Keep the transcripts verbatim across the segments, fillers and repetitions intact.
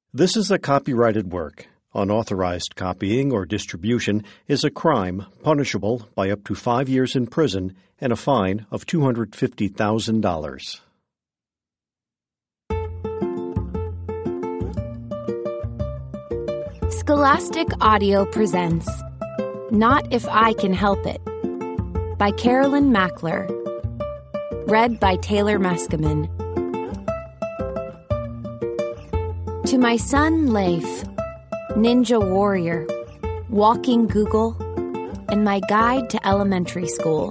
This is a copyrighted work. Unauthorized copying or distribution is a crime punishable by up to five years in prison and a fine of two hundred fifty thousand dollars. Scholastic Audio presents Not If I Can Help It by Carolyn Mackler. Read by Taylor Meskimen. To my son Leif, Ninja Warrior, Walking Google, and my guide to elementary school.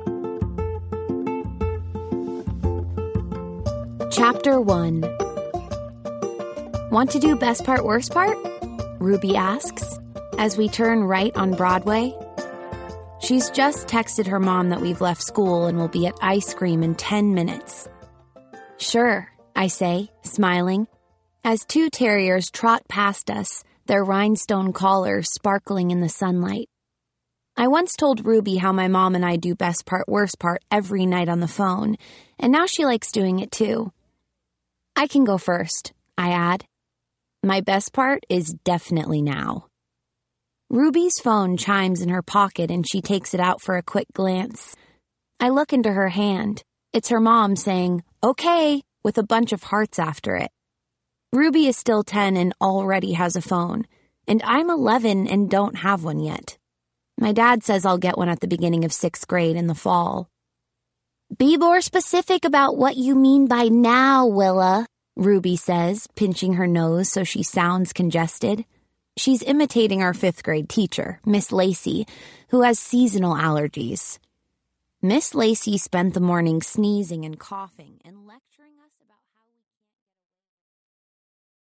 Chapter one. Want to do best part, worst part? Ruby asks, as we turn right on Broadway. She's just texted her mom that we've left school and will be at ice cream in ten minutes. Sure, I say, smiling, as two terriers trot past us, their rhinestone collars sparkling in the sunlight. I once told Ruby how my mom and I do best part, worst part every night on the phone, and now she likes doing it too. I can go first, I add. My best part is definitely now. Ruby's phone chimes in her pocket and she takes it out for a quick glance. I look into her hand. It's her mom saying, "Okay," with a bunch of hearts after it. Ruby is still ten and already has a phone, and I'm eleven and don't have one yet. My dad says I'll get one at the beginning of sixth grade in the fall. "Be more specific about what you mean by now, Willa," Ruby says, pinching her nose so she sounds congested. She's imitating our fifth grade teacher, Miss Lacey, who has seasonal allergies. Miss Lacey spent the morning sneezing and coughing and lecturing.